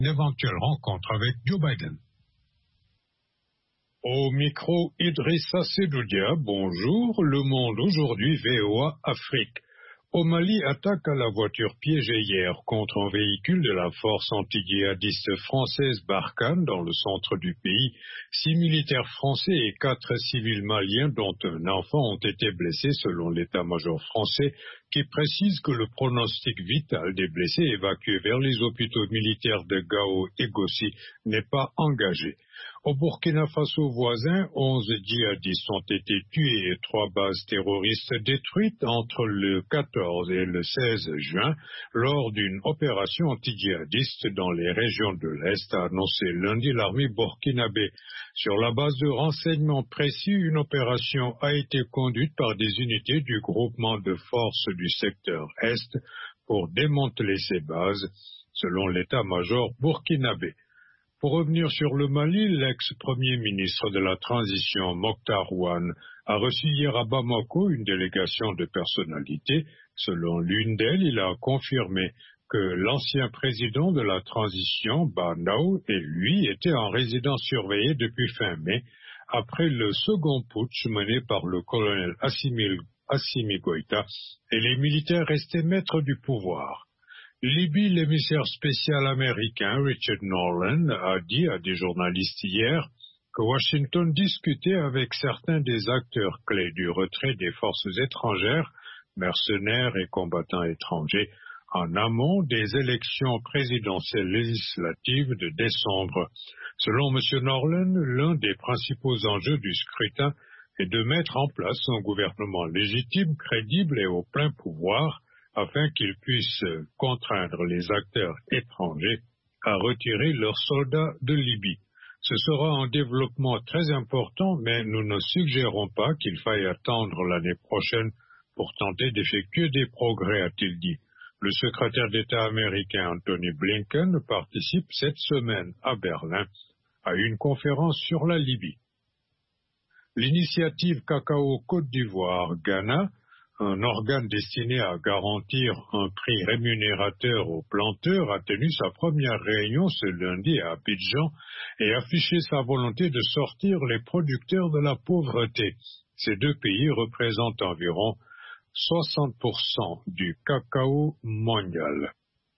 une éventuelle rencontre avec Joe Biden. Au micro, Idrissa Sedoudia, bonjour, Le Monde aujourd'hui, VOA Afrique. Au Mali, attaque à la voiture piégée hier contre un véhicule de la force anti-djihadiste française Barkhane dans le centre du pays. 6 militaires français et 4 civils maliens, dont un enfant, ont été blessés selon l'état-major français, qui précise que le pronostic vital des blessés évacués vers les hôpitaux militaires de Gao et Gossi n'est pas engagé. Au Burkina Faso voisin, 11 djihadistes ont été tués et 3 bases terroristes détruites entre le 14 et le 16 juin lors d'une opération anti-djihadiste dans les régions de l'Est, a annoncé lundi l'armée burkinabé. Sur la base de renseignements précis, une opération a été conduite par des unités du groupement de forces du secteur Est pour démanteler ces bases, selon l'état-major burkinabé. Pour revenir sur le Mali, l'ex-premier ministre de la transition, Mokhtar Ouane, a reçu hier à Bamako une délégation de personnalités. Selon l'une d'elles, il a confirmé que l'ancien président de la transition, Bandao, et lui étaient en résidence surveillée depuis fin mai, après le second putsch mené par le colonel Assimi Goïta, et les militaires restés maîtres du pouvoir. Libye, l'émissaire spécial américain Richard Norland a dit à des journalistes hier que Washington discutait avec certains des acteurs clés du retrait des forces étrangères, mercenaires et combattants étrangers, en amont des élections présidentielles législatives de décembre. Selon M. Norland, l'un des principaux enjeux du scrutin est de mettre en place un gouvernement légitime, crédible et au plein pouvoir, afin qu'ils puissent contraindre les acteurs étrangers à retirer leurs soldats de Libye. Ce sera un développement très important, mais nous ne suggérons pas qu'il faille attendre l'année prochaine pour tenter d'effectuer des progrès, a-t-il dit. Le secrétaire d'État américain Anthony Blinken participe cette semaine à Berlin à une conférence sur la Libye. L'initiative Cacao Côte d'Ivoire-Ghana, un organe destiné à garantir un prix rémunérateur aux planteurs, a tenu sa première réunion ce lundi à Abidjan et affiché sa volonté de sortir les producteurs de la pauvreté. Ces deux pays représentent environ 60% du cacao mondial.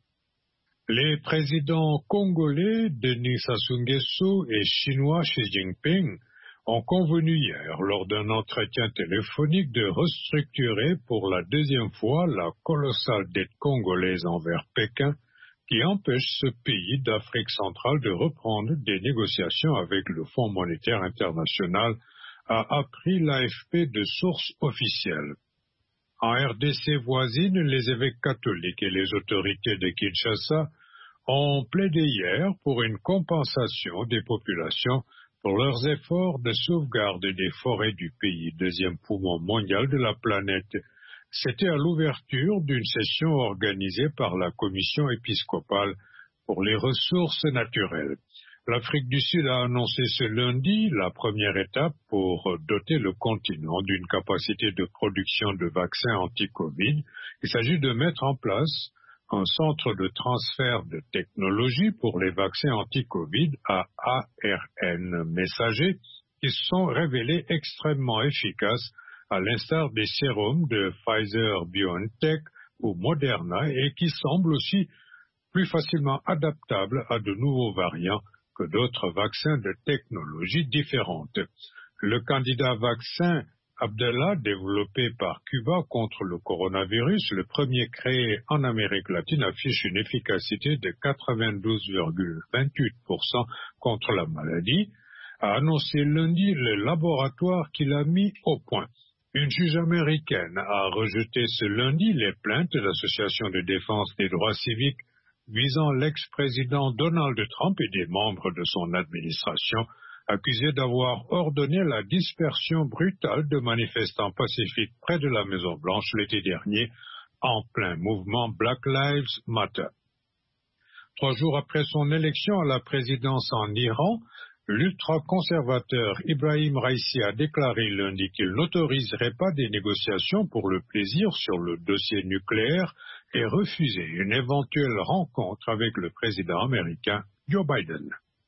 Les présidents congolais Denis Sassou Nguesso et chinois Xi Jinping ont convenu hier, lors d'un entretien téléphonique, de restructurer pour la deuxième fois la colossale dette congolaise envers Pékin, qui empêche ce pays d'Afrique centrale de reprendre des négociations avec le Fonds monétaire international, a appris l'AFP de sources officielles. En RDC voisine, les évêques catholiques et les autorités de Kinshasa ont plaidé hier pour une compensation des populations pour leurs efforts de sauvegarde des forêts du pays, deuxième poumon mondial de la planète. C'était à l'ouverture d'une session organisée par la Commission épiscopale pour les ressources naturelles. L'Afrique du Sud a annoncé ce lundi la première étape pour doter le continent d'une capacité de production de vaccins anti-Covid. Il s'agit de mettre en place un centre de transfert de technologie pour les vaccins anti-Covid à ARN messagers qui se sont révélés extrêmement efficaces à l'instar des sérums de Pfizer-BioNTech ou Moderna et qui semblent aussi plus facilement adaptables à de nouveaux variants que d'autres vaccins de technologies différentes. Le candidat vaccin Abdallah, développé par Cuba contre le coronavirus, le premier créé en Amérique latine, affiche une efficacité de 92,28% contre la maladie, a annoncé lundi le laboratoire qu'il a mis au point. Une juge américaine a rejeté ce lundi les plaintes de l'Association de défense des droits civiques visant l'ex-président Donald Trump et des membres de son administration, accusés d'avoir ordonné la dispersion brutale de manifestants pacifiques près de la Maison-Blanche l'été dernier, en plein mouvement Black Lives Matter. 3 jours après son élection à la présidence en Iran, l'ultra-conservateur Ibrahim Raisi a déclaré lundi qu'il n'autoriserait pas des négociations pour le plaisir sur le dossier nucléaire et refusé une éventuelle rencontre avec le président américain Joe Biden.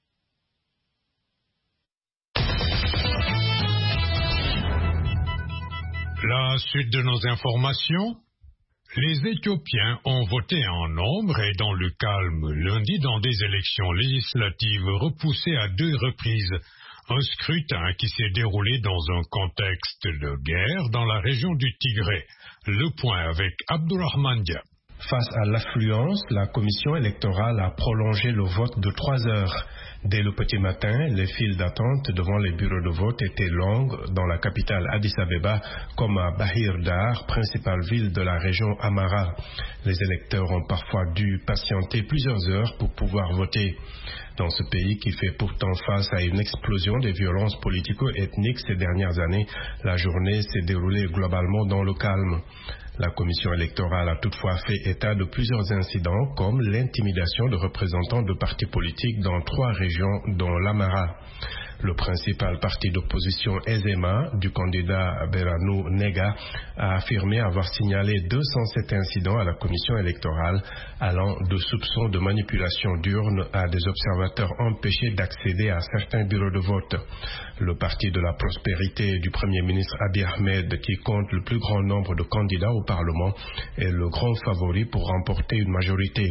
La suite de nos informations. Les Éthiopiens ont voté en nombre et dans le calme lundi dans des élections législatives repoussées à 2 reprises. Un scrutin qui s'est déroulé dans un contexte de guerre dans la région du Tigré. Le point avec Abdurrahman Diab. Face à l'affluence, la commission électorale a prolongé le vote de 3 heures. Dès le petit matin, les files d'attente devant les bureaux de vote étaient longues dans la capitale Addis Abeba comme à Bahir Dar, principale ville de la région Amara. Les électeurs ont parfois dû patienter plusieurs heures pour pouvoir voter. Dans ce pays qui fait pourtant face à une explosion des violences politico-ethniques ces dernières années, la journée s'est déroulée globalement dans le calme. La commission électorale a toutefois fait état de plusieurs incidents comme l'intimidation de représentants de partis politiques dans 3 régions dont l'Amara. Le principal parti d'opposition Ezema du candidat Berhanu Nega a affirmé avoir signalé 207 incidents à la commission électorale allant de soupçons de manipulation d'urnes à des observateurs empêchés d'accéder à certains bureaux de vote. Le parti de la prospérité du Premier ministre Abiy Ahmed, qui compte le plus grand nombre de candidats au Parlement, est le grand favori pour remporter une majorité.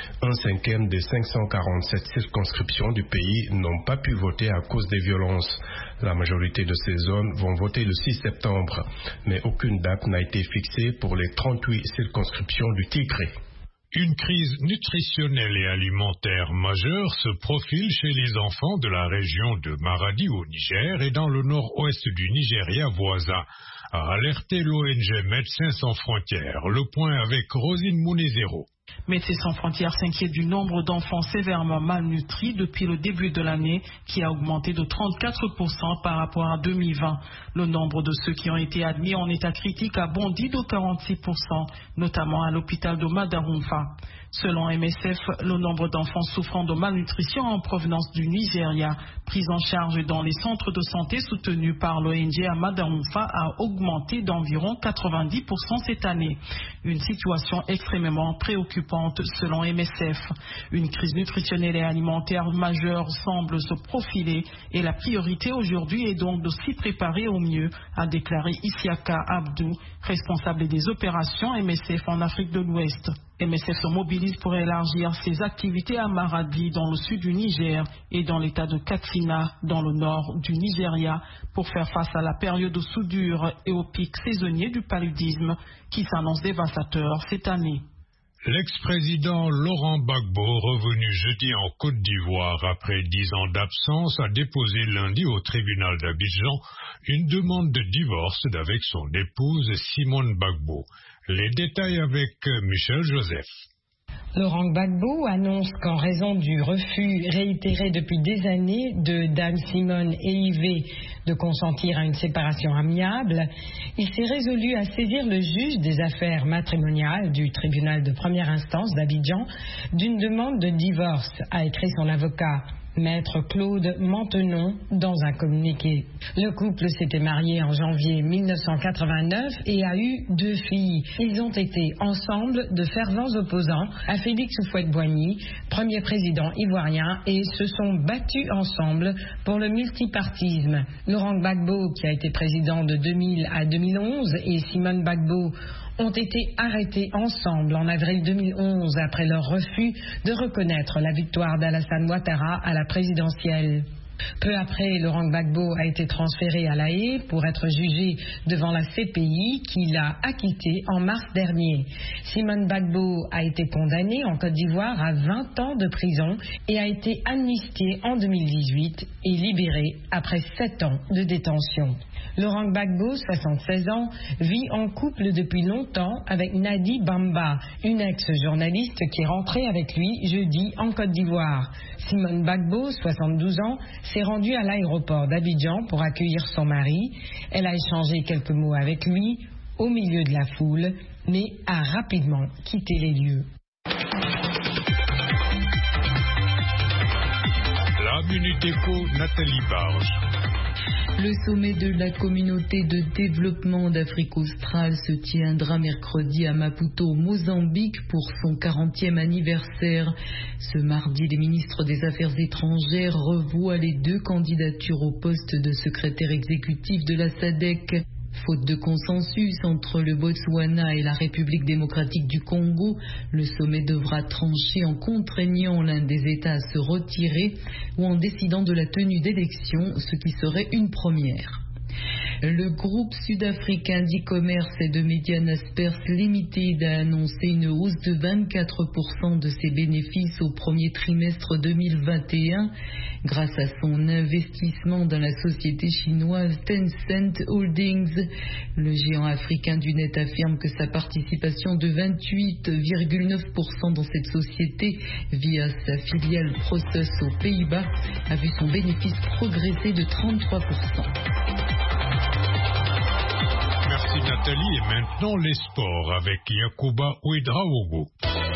1/5 des 547 circonscriptions du pays n'ont pas pu voter à cause des violences. La majorité de ces zones vont voter le 6 septembre, mais aucune date n'a été fixée pour les 38 circonscriptions du Tigré. Une crise nutritionnelle et alimentaire majeure se profile chez les enfants de la région de Maradi au Niger et dans le nord-ouest du Nigeria voisin, a alerté l'ONG Médecins sans frontières. Le point avec Rosine Mounezero. Médecins sans frontières s'inquiète du nombre d'enfants sévèrement malnutris depuis le début de l'année, qui a augmenté de 34% par rapport à 2020. Le nombre de ceux qui ont été admis en état critique a bondi de 46%, notamment à l'hôpital de Madarumfa. Selon MSF, le nombre d'enfants souffrant de malnutrition en provenance du Nigeria, pris en charge dans les centres de santé soutenus par l'ONG à Madarumfa, a augmenté d'environ 90% cette année. Une situation extrêmement préoccupante selon MSF. Une crise nutritionnelle et alimentaire majeure semble se profiler et la priorité aujourd'hui est donc de s'y préparer au mieux, a déclaré Isiaka Abdou, responsable des opérations MSF en Afrique de l'Ouest. MSF se mobilise pour élargir ses activités à Maradi dans le sud du Niger et dans l'état de Katsina dans le nord du Nigeria pour faire face à la période de soudure et au pic saisonnier du paludisme qui s'annonce dévastateur cette année. L'ex-président Laurent Gbagbo, revenu jeudi en Côte d'Ivoire après 10 ans d'absence, a déposé lundi au tribunal d'Abidjan une demande de divorce avec son épouse Simone Gbagbo. Les détails avec Michel Joseph. Laurent Gbagbo annonce qu'en raison du refus réitéré depuis des années de Dame Simone et Yves de consentir à une séparation amiable, il s'est résolu à saisir le juge des affaires matrimoniales du tribunal de première instance d'Abidjan d'une demande de divorce, a écrit son avocat. Maître Claude Mantenon dans un communiqué. Le couple s'était marié en janvier 1989 et a eu 2 filles. Ils ont été ensemble de fervents opposants à Félix Houphouët-Boigny, premier président ivoirien, et se sont battus ensemble pour le multipartisme. Laurent Gbagbo, qui a été président de 2000 à 2011, et Simone Gbagbo ont été arrêtés ensemble en avril 2011 après leur refus de reconnaître la victoire d'Alassane Ouattara à la présidentielle. Peu après, Laurent Gbagbo a été transféré à La Haye pour être jugé devant la CPI qui l'a acquitté en mars dernier. Simone Gbagbo a été condamnée en Côte d'Ivoire à 20 ans de prison et a été amnistiée en 2018 et libérée après 7 ans de détention. Laurent Gbagbo, 76 ans, vit en couple depuis longtemps avec Nadi Bamba, une ex-journaliste qui est rentrée avec lui jeudi en Côte d'Ivoire. Simone Gbagbo, 72 ans, s'est rendue à l'aéroport d'Abidjan pour accueillir son mari. Elle a échangé quelques mots avec lui au milieu de la foule, mais a rapidement quitté les lieux. La Minute Éco, Nathalie Barge. Le sommet de la communauté de développement d'Afrique australe se tiendra mercredi à Maputo, au Mozambique, pour son 40e anniversaire. Ce mardi, les ministres des Affaires étrangères revoient les 2 candidatures au poste de secrétaire exécutif de la SADC. Faute de consensus entre le Botswana et la République démocratique du Congo, le sommet devra trancher en contraignant l'un des États à se retirer ou en décidant de la tenue d'élections, ce qui serait une première. Le groupe sud-africain d'e-commerce et de médias Naspers Limited a annoncé une hausse de 24% de ses bénéfices au premier trimestre 2021 grâce à son investissement dans la société chinoise Tencent Holdings. Le géant africain du net affirme que sa participation de 28,9% dans cette société via sa filiale Prosus aux Pays-Bas a vu son bénéfice progresser de 33%. Merci Nathalie, et maintenant les sports avec Yacouba Ouedraogo.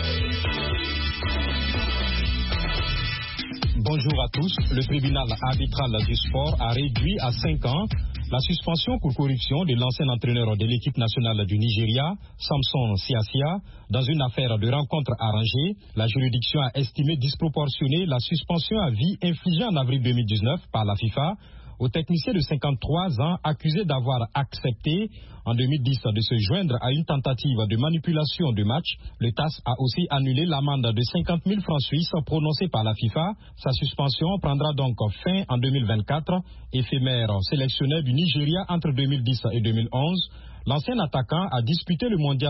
Bonjour à tous. Le tribunal arbitral du sport a réduit à 5 ans la suspension pour corruption de l'ancien entraîneur de l'équipe nationale du Nigeria, Samson Siasia, dans une affaire de rencontre arrangée. La juridiction a estimé disproportionnée la suspension à vie infligée en avril 2019 par la FIFA au technicien de 53 ans accusé d'avoir accepté en 2010 de se joindre à une tentative de manipulation de match. Le TAS a aussi annulé l'amende de 50 000 francs suisses prononcée par la FIFA. Sa suspension prendra donc fin en 2024. Éphémère sélectionneur du Nigeria entre 2010 et 2011, l'ancien attaquant a disputé le mondial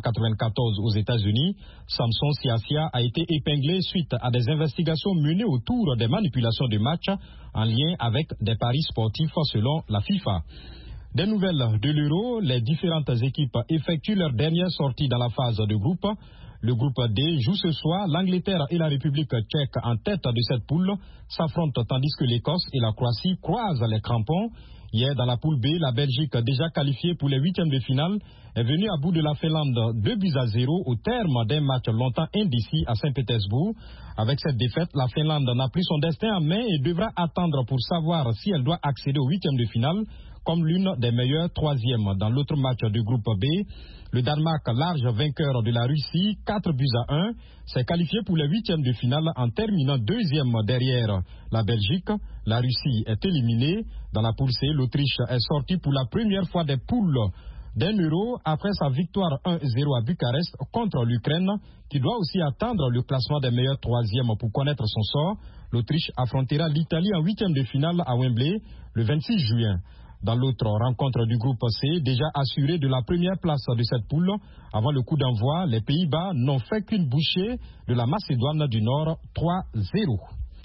1994 aux États-Unis. Samson Siasia a été épinglé suite à des investigations menées autour des manipulations de matchs en lien avec des paris sportifs selon la FIFA. Des nouvelles de l'Euro, les différentes équipes effectuent leur dernière sortie dans la phase de groupe. Le groupe D joue ce soir. L'Angleterre et la République tchèque en tête de cette poule s'affrontent tandis que l'Écosse et la Croatie croisent les crampons. Hier, dans la poule B, la Belgique, déjà qualifiée pour les 8e de finale, est venue à bout de la Finlande 2-0 au terme d'un match longtemps indécis à Saint-Pétersbourg. Avec cette défaite, la Finlande n'a plus son destin en main et devra attendre pour savoir si elle doit accéder aux 8e de finale comme l'une des meilleures 3e. Dans l'autre match du groupe B, le Danemark, large vainqueur de la Russie, 4-1, s'est qualifié pour les 8e de finale en terminant 2e derrière la Belgique. La Russie est éliminée. Dans la poule C, l'Autriche est sortie pour la première fois des poules d'un Euro après sa victoire 1-0 à Bucarest contre l'Ukraine, qui doit aussi attendre le classement des meilleurs 3e pour connaître son sort. L'Autriche affrontera l'Italie en 8e de finale à Wembley le 26 juin. Dans l'autre rencontre du groupe C, déjà assuré de la première place de cette poule, avant le coup d'envoi, les Pays-Bas n'ont fait qu'une bouchée de la Macédoine du Nord, 3-0.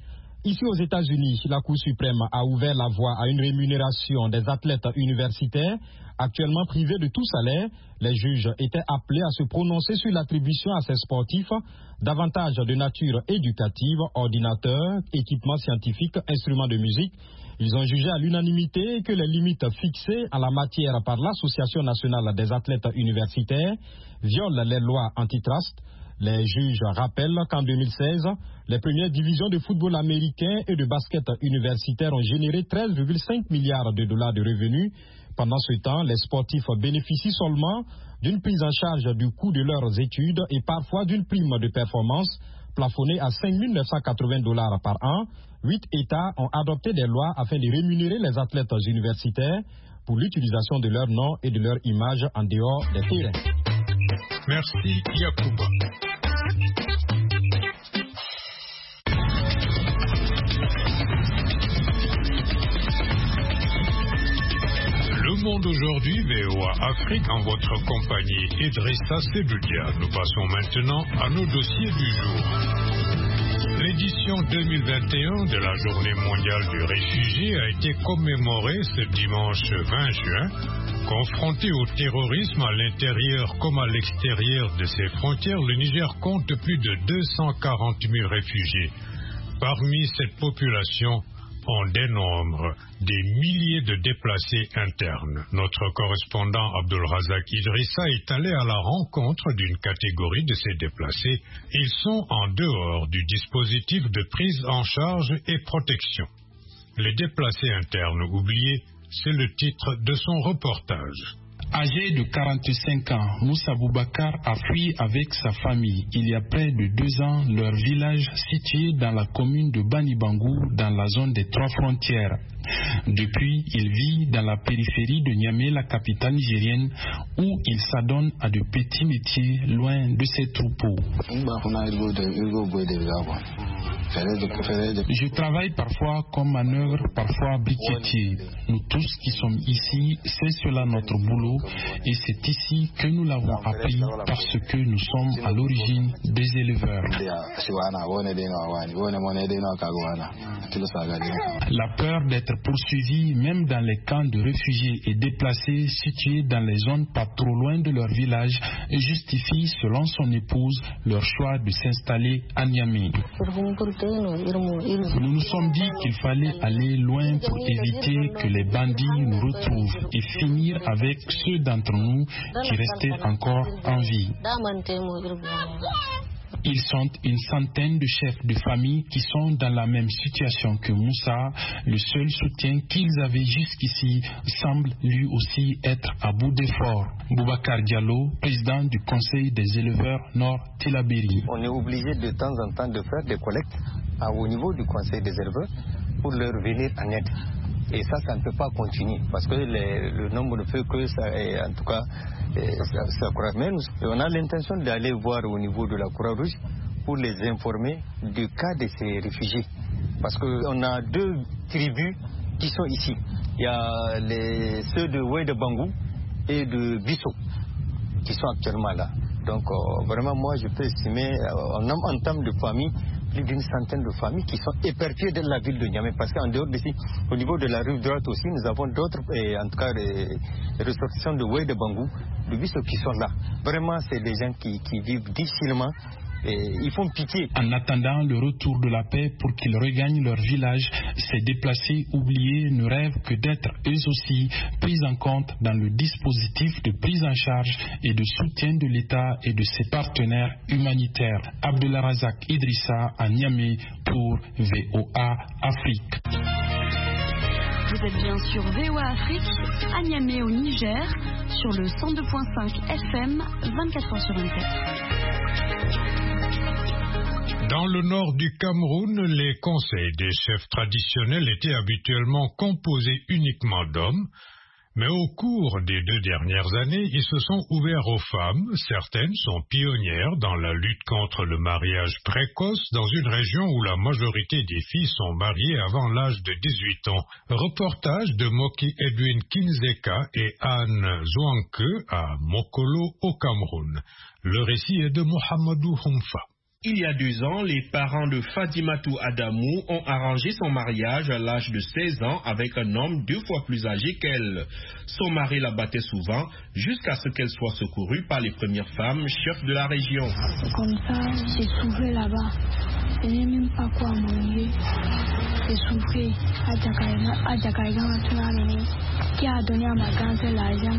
Ici aux États-Unis, la Cour suprême a ouvert la voie à une rémunération des athlètes universitaires actuellement privés de tout salaire. Les juges étaient appelés à se prononcer sur l'attribution à ces sportifs d'avantages de nature éducative, ordinateurs, équipements scientifiques, instruments de musique. Ils ont jugé à l'unanimité que les limites fixées en la matière par l'Association nationale des athlètes universitaires violent les lois antitrust. Les juges rappellent qu'en 2016, les premières divisions de football américain et de basket universitaire ont généré 13,5 milliards de dollars de revenus. Pendant ce temps, les sportifs bénéficient seulement d'une prise en charge du coût de leurs études et parfois d'une prime de performance plafonnée à 5 980 dollars par an. 8 États ont adopté des lois afin de rémunérer les athlètes universitaires pour l'utilisation de leur nom et de leur image en dehors des terrains. Merci Yacouba. Le monde aujourd'hui, VOA Afrique, en votre compagnie, Idrissa Sedoudia. Nous passons maintenant à nos dossiers du jour. L'édition 2021 de la Journée mondiale du réfugié a été commémorée ce dimanche 20 juin. Confronté au terrorisme à l'intérieur comme à l'extérieur de ses frontières, le Niger compte plus de 240 000 réfugiés. Parmi cette population, on dénombre des milliers de déplacés internes. Notre correspondant Abdulrazak Idrissa est allé à la rencontre d'une catégorie de ces déplacés. Ils sont en dehors du dispositif de prise en charge et protection. Les déplacés internes oubliés, c'est le titre de son reportage. Âgé de 45 ans, Moussa Boubacar a fui avec sa famille il y a près de 2 ans leur village situé dans la commune de Banibangou dans la zone des 3 frontières. Depuis, il vit dans la périphérie de Niamey, la capitale nigérienne, où il s'adonne à de petits métiers loin de ses troupeaux. Je travaille parfois comme manœuvre, parfois briquetier. Nous tous qui sommes ici, c'est cela notre boulot et c'est ici que nous l'avons appris parce que nous sommes à l'origine des éleveurs. La peur d'être poursuivis même dans les camps de réfugiés et déplacés situés dans les zones pas trop loin de leur village justifie, selon son épouse, leur choix de s'installer à Niamey. Nous nous sommes dit qu'il fallait aller loin pour éviter que les bandits nous retrouvent et finir avec ceux d'entre nous qui restaient encore en vie. Ils sont une centaine de chefs de famille qui sont dans la même situation que Moussa. Le seul soutien qu'ils avaient jusqu'ici semble lui aussi être à bout d'efforts. Boubacar Diallo, président du Conseil des éleveurs Nord Tillabéri. On est obligé de temps en temps de faire des collectes au niveau du Conseil des éleveurs pour leur venir en aide. Et ça ne peut pas continuer parce que le nombre ne fait que ça, en tout cas, ça croît. Mais on a l'intention d'aller voir au niveau de la Croix-Rouge pour les informer du cas de ces réfugiés. Parce qu'on a 2 tribus qui sont ici. Il y a ceux de Oued de Bangou et de Bisso qui sont actuellement là. Donc vraiment, moi, je peux estimer, en termes de famille, plus d'une centaine de familles qui sont éparpillées dans la ville de Niamey. Parce qu'en dehors d'ici, au niveau de la rive droite aussi, nous avons d'autres, en tout cas, les ressortissants de Oued de Bangou, de Bisso qui sont là. Vraiment, c'est des gens qui vivent difficilement. Et ils font pitié. En attendant le retour de la paix pour qu'ils regagnent leur village, ces déplacés oubliés ne rêvent que d'être eux aussi pris en compte dans le dispositif de prise en charge et de soutien de l'État et de ses partenaires humanitaires. Abdelrazak Idrissa à Niamey pour VOA Afrique. Vous êtes bien sur VOA Afrique, à Niamey au Niger, sur le 102.5 FM, 24h sur 24. Dans le nord du Cameroun, les conseils des chefs traditionnels étaient habituellement composés uniquement d'hommes, mais au cours des 2 dernières années, ils se sont ouverts aux femmes. Certaines sont pionnières dans la lutte contre le mariage précoce dans une région où la majorité des filles sont mariées avant l'âge de 18 ans. Reportage de Moki Edwin Kinzeka et Anne Zouanke à Mokolo au Cameroun. Le récit est de Mohamedou Humfa. Il y a 2 ans, les parents de Fatimatou Adamou ont arrangé son mariage à l'âge de 16 ans avec un homme 2 fois plus âgé qu'elle. Son mari la battait souvent jusqu'à ce qu'elle soit secourue par les premières femmes chefs de la région. Comme ça, j'ai souffert là-bas. Je n'ai même pas quoi manger. J'ai souffert à Djakaïga qui a donné à ma grand-sœur l'argent.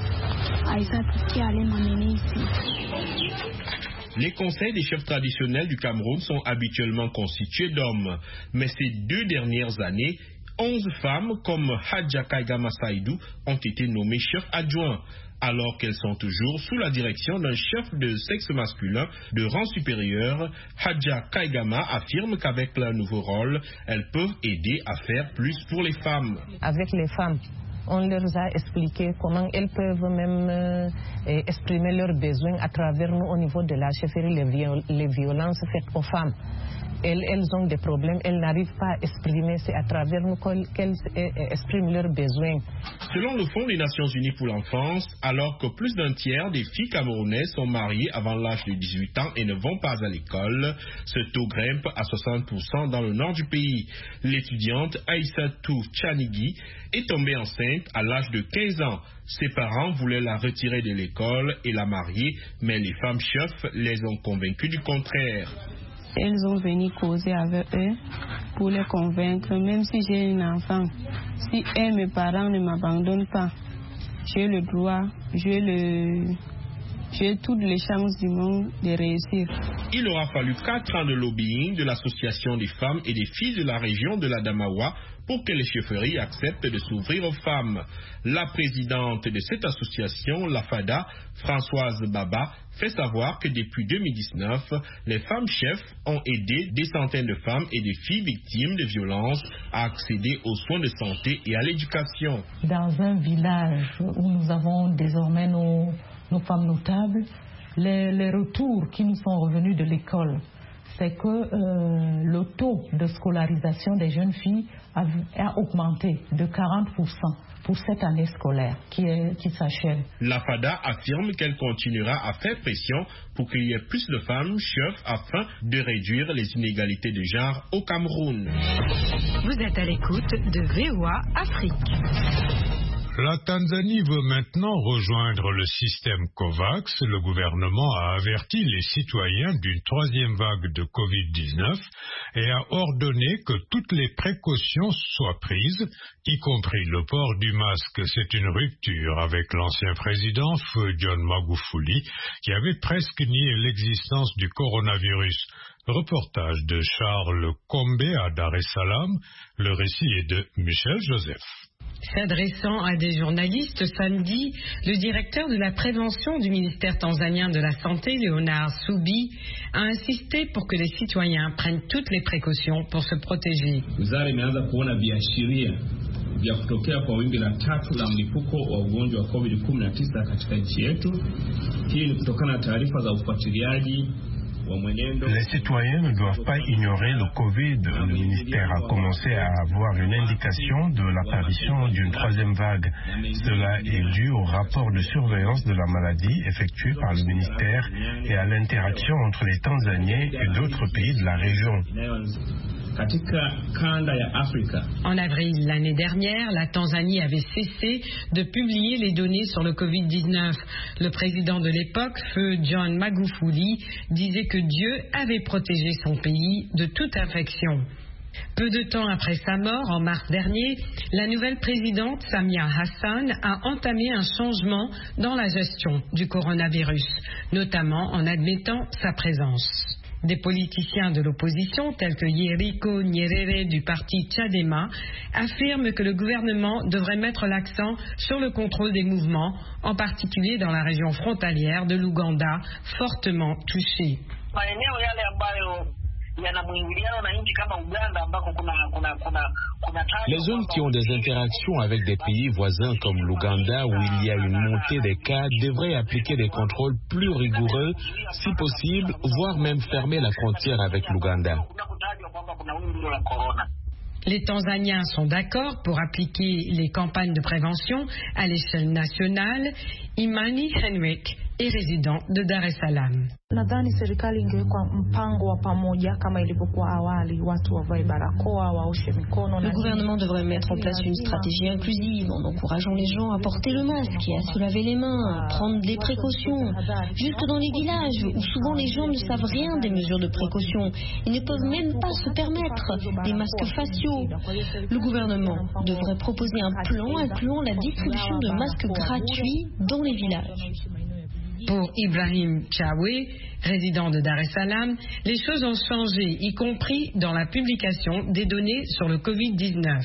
Aïssa qui allait m'amener ici. Les conseils des chefs traditionnels du Cameroun sont habituellement constitués d'hommes. Mais ces 2 dernières années, 11 femmes comme Hadja Kaigama Saïdou ont été nommées chefs adjoints, alors qu'elles sont toujours sous la direction d'un chef de sexe masculin de rang supérieur. Hadja Kaigama affirme qu'avec leur nouveau rôle, elles peuvent aider à faire plus pour les femmes. Avec les femmes, on leur a expliqué comment elles peuvent même exprimer leurs besoins à travers nous au niveau de la chefferie, les violences faites aux femmes. Elles ont des problèmes, elles n'arrivent pas à exprimer, c'est à travers nous qu'elles expriment leurs besoins. Selon le Fonds des Nations Unies pour l'enfance, alors que plus d'un tiers des filles camerounaises sont mariées avant l'âge de 18 ans et ne vont pas à l'école, ce taux grimpe à 60% dans le nord du pays. L'étudiante Aïssatou Tchanigui est tombée enceinte à l'âge de 15 ans. Ses parents voulaient la retirer de l'école et la marier, mais les femmes chefs les ont convaincus du contraire. Elles ont venu causer avec eux pour les convaincre, même si j'ai un enfant. Si mes parents ne m'abandonnent pas, j'ai le droit, j'ai toutes les chances du monde de réussir. Il aura fallu 4 ans de lobbying de l'association des femmes et des filles de la région de l'Adamawa pour que les chefferies acceptent de s'ouvrir aux femmes. La présidente de cette association, la FADA, Françoise Baba, fait savoir que depuis 2019, les femmes chefs ont aidé des centaines de femmes et de filles victimes de violences à accéder aux soins de santé et à l'éducation. Dans un village où nous avons désormais nos femmes notables, les retours qui nous sont revenus de l'école, c'est que le taux de scolarisation des jeunes filles a augmenté de 40% pour cette année scolaire qui s'achève. La FADA affirme qu'elle continuera à faire pression pour qu'il y ait plus de femmes chefs afin de réduire les inégalités de genre au Cameroun. Vous êtes à l'écoute de VOA Afrique. La Tanzanie veut maintenant rejoindre le système COVAX. Le gouvernement a averti les citoyens d'une 3e vague de Covid-19 et a ordonné que toutes les précautions soient prises, y compris le port du masque. C'est une rupture avec l'ancien président, Feu John Magufuli, qui avait presque nié l'existence du coronavirus. Reportage de Charles Kombe à Dar es Salaam. Le récit est de Michel Joseph. S'adressant à des journalistes samedi, le directeur de la prévention du ministère tanzanien de la Santé, Leonard Subi, a insisté pour que les citoyens prennent toutes les précautions pour se protéger. Wizara imeanza kuona viashiria vya kutokea kwa wimbi la 3 la mlipuko wa ugonjwa wa COVID-19 katika nchi yetu. Hii ni kutokana na taarifa za ufuatiliaji. Les citoyens ne doivent pas ignorer le Covid. Le ministère a commencé à avoir une indication de l'apparition d'une 3e vague. Cela est dû au rapport de surveillance de la maladie effectué par le ministère et à l'interaction entre les Tanzaniens et d'autres pays de la région. En avril l'année dernière, la Tanzanie avait cessé de publier les données sur le Covid-19. Le président de l'époque, Feu John Magufuli, disait que Dieu avait protégé son pays de toute infection. Peu de temps après sa mort, en mars dernier, la nouvelle présidente Samia Hassan a entamé un changement dans la gestion du coronavirus, notamment en admettant sa présence. Des politiciens de l'opposition, tels que Yeriko Nyerere du parti Chadema, affirment que le gouvernement devrait mettre l'accent sur le contrôle des mouvements, en particulier dans la région frontalière de l'Ouganda, fortement touchée. Les zones qui ont des interactions avec des pays voisins comme l'Ouganda, où il y a une montée des cas, devraient appliquer des contrôles plus rigoureux, si possible, voire même fermer la frontière avec l'Ouganda. Les Tanzaniens sont d'accord pour appliquer les campagnes de prévention à l'échelle nationale. Imani Henrik est résident de Dar es Salaam. Nadhani serikali ingewekwa mpango wa pamoja kama ilivyokuwa awali, watu wavae barakoa, waoshe mikono. Le gouvernement devrait mettre en place une stratégie inclusive en encourageant les gens à porter le masque et à se laver les mains, à prendre des précautions. Jusque dans les villages où souvent les gens ne savent rien des mesures de précaution, ils ne peuvent même pas se permettre des masques faciaux. Le gouvernement devrait proposer un plan incluant la distribution de masques gratuits dans les villages. Pour Ibrahim Chawe, résident de Dar es Salaam, les choses ont changé, y compris dans la publication des données sur le Covid-19.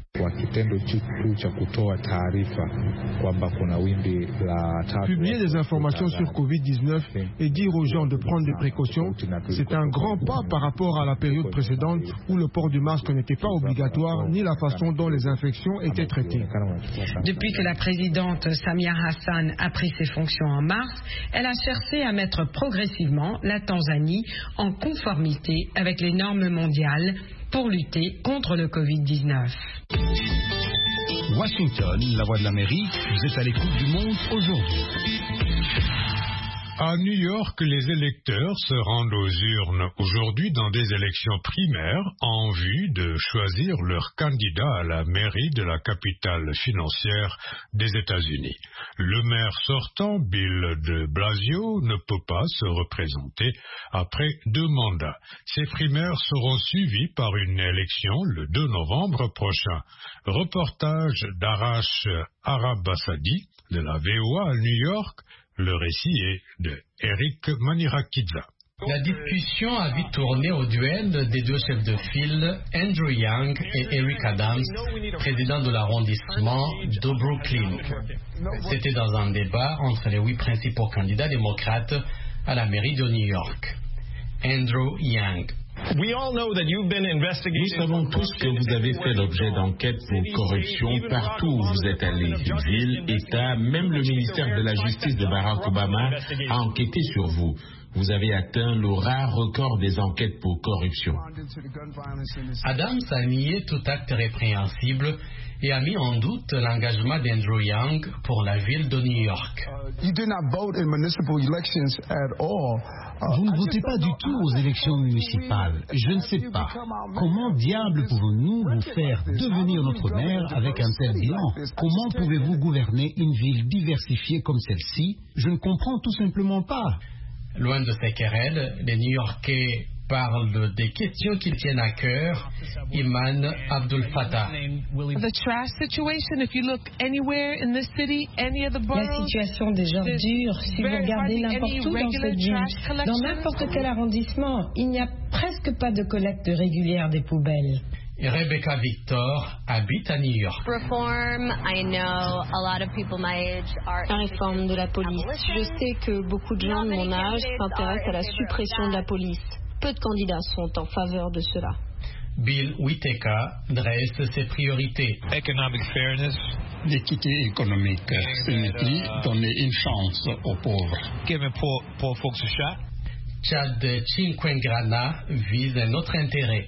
Publier des informations sur Covid-19 et dire aux gens de prendre des précautions, c'est un grand pas par rapport à la période précédente où le port du masque n'était pas obligatoire ni la façon dont les infections étaient traitées. Depuis que la présidente Samia Hassan a pris ses fonctions en mars, elle a cherché à mettre progressivement la Tanzanie en conformité avec les normes mondiales pour lutter contre le Covid-19. Washington, la voix de l'Amérique, vous êtes à l'écoute du monde aujourd'hui. À New York, les électeurs se rendent aux urnes aujourd'hui dans des élections primaires en vue de choisir leur candidat à la mairie de la capitale financière des États-Unis. Le maire sortant, Bill de Blasio, ne peut pas se représenter après 2 mandats. Ces primaires seront suivies par une élection le 2 novembre prochain. Reportage d'Arash Arabasadi de la VOA à New York. Le récit est de Eric Manirakidza. La discussion a vite tourné au duel des deux chefs de file, Andrew Yang et Eric Adams, président de l'arrondissement de Brooklyn. C'était dans un débat entre les 8 principaux candidats démocrates à la mairie de New York. Andrew Yang. Nous savons tous que vous avez fait l'objet d'enquêtes pour corruption partout où vous êtes allé. Ville, État, même le ministère de la Justice de Barack Obama a enquêté sur vous. Vous avez atteint le rare record des enquêtes pour corruption. Adams a nié tout acte répréhensible et a mis en doute l'engagement d'Andrew Yang pour la ville de New York. Vous ne votez pas du tout aux élections municipales. Je ne sais pas. Comment diable pouvons-nous vous faire devenir notre maire avec un tel bilan? Comment pouvez-vous gouverner une ville diversifiée comme celle-ci? Je ne comprends tout simplement pas. Loin de ces querelles, les New-Yorkais parlent des questions qui tiennent à cœur. Iman Abdul Fattah. La situation des ordures, si vous regardez n'importe où dans cette ville, dans n'importe quel arrondissement, il n'y a presque pas de collecte régulière des poubelles. Rebecca Victor habite à New York. La réforme de la police. Je sais que beaucoup de gens de mon âge s'intéressent à la suppression de la police. Peu de candidats sont en faveur de cela. Bill Whitaker dresse ses priorités. L'équité économique, unity, donner une chance aux pauvres. Chad Chinkwengrana vise un autre intérêt.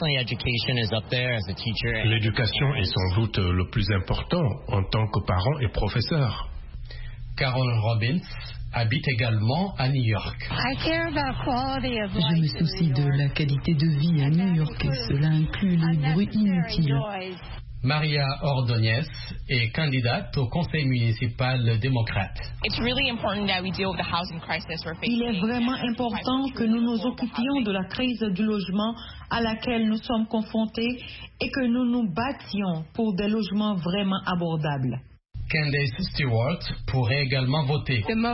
L'éducation est sans doute le plus important en tant que parent et professeur. Carol Robbins habite également à New York. Je me soucie de la qualité de vie à New York et cela inclut les bruits inutiles. Maria Ordonez est candidate au conseil municipal démocrate. Il est vraiment important que nous nous occupions de la crise du logement à laquelle nous sommes confrontés et que nous nous battions pour des logements vraiment abordables. Candace Stewart pourrait également voter. La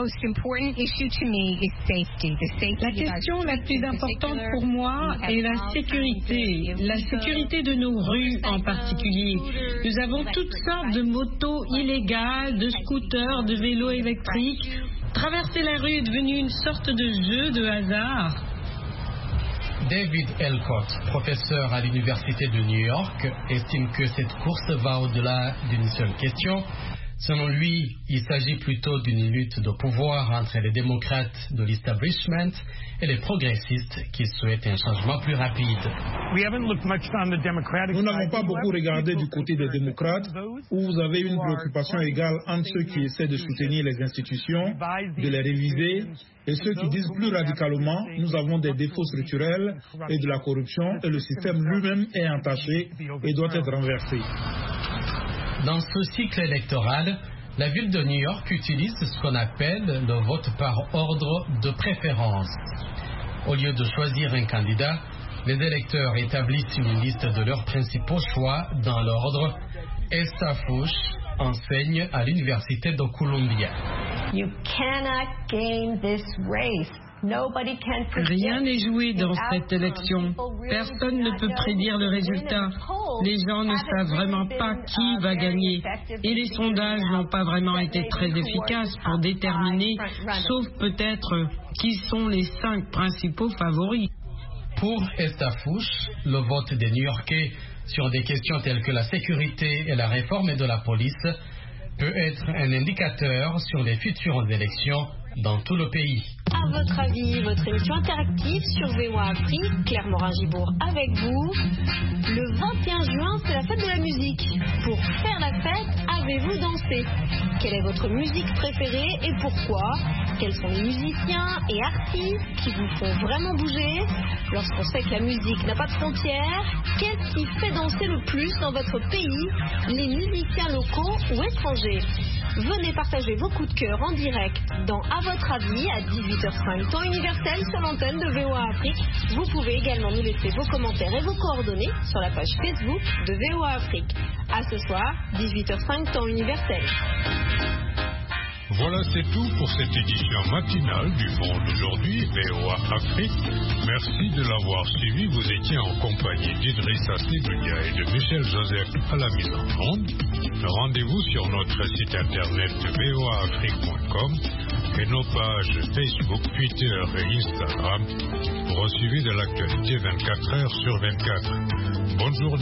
question la plus importante pour moi est la sécurité de nos rues en particulier. Nous avons toutes sortes de motos illégales, de scooters, de vélos électriques. Traverser la rue est devenu une sorte de jeu de hasard. David Elcott, professeur à l'Université de New York, estime que cette course va au-delà d'une seule question. Selon lui, il s'agit plutôt d'une lutte de pouvoir entre les démocrates de l'establishment et les progressistes qui souhaitent un changement plus rapide. Nous n'avons pas beaucoup regardé du côté des démocrates, où vous avez une préoccupation égale entre ceux qui essaient de soutenir les institutions, de les réviser, et ceux qui disent plus radicalement, nous avons des défauts structurels et de la corruption, et le système lui-même est entaché et doit être renversé. Dans ce cycle électoral, la ville de New York utilise ce qu'on appelle le vote par ordre de préférence. Au lieu de choisir un candidat, les électeurs établissent une liste de leurs principaux choix dans l'ordre. Esther Fuchs enseigne à l'université de Columbia. You cannot game this race. Rien n'est joué dans cette élection. Personne ne peut prédire le résultat. Les gens ne savent vraiment pas qui va gagner. Et les sondages n'ont pas vraiment été très efficaces pour déterminer, sauf peut-être, qui sont les 5 principaux favoris. Pour Esther Fuchs, le vote des New-Yorkais sur des questions telles que la sécurité et la réforme de la police peut être un indicateur sur les futures élections dans tout le pays. À votre avis, votre émission interactive sur VOA Afrique, Claire Morin-Gibourg avec vous. Le 21 juin, c'est la fête de la musique. Pour faire la fête, avez-vous dansé? Quelle est votre musique préférée et pourquoi? Quels sont les musiciens et artistes qui vous font vraiment bouger? Lorsqu'on sait que la musique n'a pas de frontières, qu'est-ce qui fait danser le plus dans votre pays? Les musiciens locaux ou étrangers? Venez partager vos coups de cœur en direct dans À votre avis à 18h05 temps universel sur l'antenne de VOA Afrique. Vous pouvez également nous laisser vos commentaires et vos coordonnées sur la page Facebook de VOA Afrique. À ce soir, 18h05 temps universel. Voilà, c'est tout pour cette édition matinale du Monde aujourd'hui, VOA Afrique. Merci de l'avoir suivi. Vous étiez en compagnie d'Idrissa Sidoudia et de Michel Joseph à la mise en onde. Rendez-vous sur notre site internet voaafrique.com et nos pages Facebook, Twitter et Instagram pour suivre de l'actualité 24 heures sur 24. Bonne journée.